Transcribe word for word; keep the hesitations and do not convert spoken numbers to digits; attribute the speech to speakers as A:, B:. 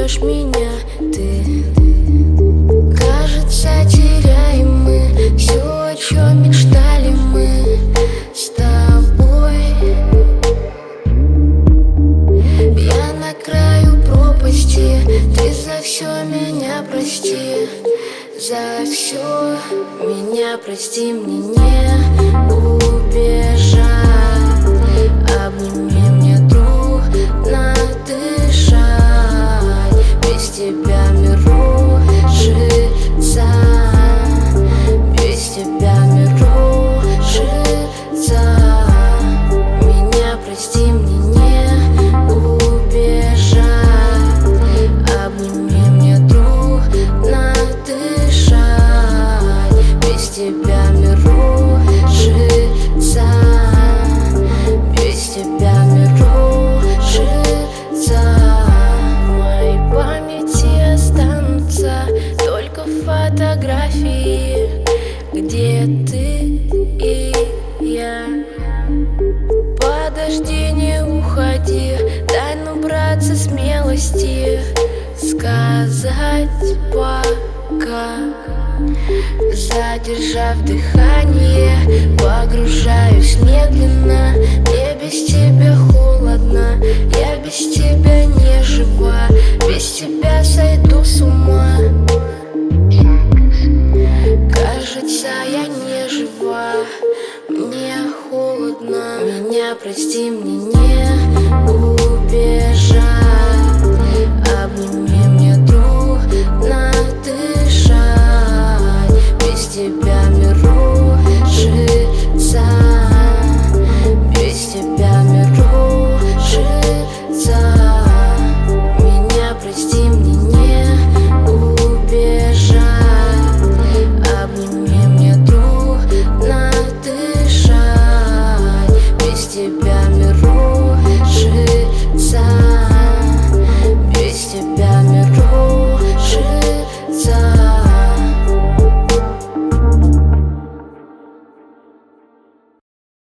A: ждешь меня ты. Кажется, теряем мы все, о чем мечтали мы с тобой. Я на краю пропасти, ты за все меня прости. За все меня прости, мне не убежать. Обними, мне трудно дышать. Без тебя мир рушится. Без тебя мир рушится. Меня прости, мне не убежать. Обними, мне трудно дышать. Без тебя мир рушится. Без тебя мир рушится. В моей памяти останутся только фотографии, где ты и я. Подожди, не уходи, дай набраться смелости сказать пока. Задержав дыхание, погружаюсь медленно. Мне без тебя холодно, я без тебя не жива. Без тебя сойду с ума. Кажется, я не жива, мне холодно. Меня прости, мне не убежать.